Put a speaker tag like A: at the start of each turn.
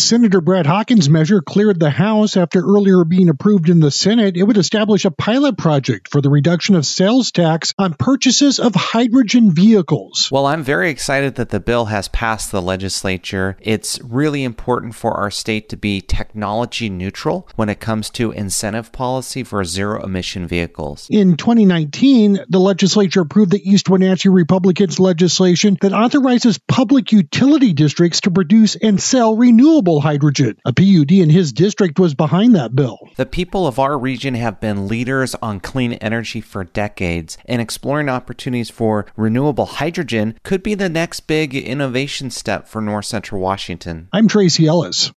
A: Senator Brad Hawkins' measure cleared the House after earlier being approved in the Senate. It would establish a pilot project for the reduction of sales tax on purchases of hydrogen vehicles.
B: Well, I'm very excited that the bill has passed the legislature. It's really important for our state to be technology neutral when it comes to incentive policy for zero-emission vehicles.
A: In 2019, the legislature approved the East Wenatchee Republicans' legislation that authorizes public utility districts to produce and sell renewable hydrogen. A PUD in his district was behind that bill.
B: The people of our region have been leaders on clean energy for decades, and exploring opportunities for renewable hydrogen could be the next big innovation step for North Central Washington.
A: I'm Tracy Ellis.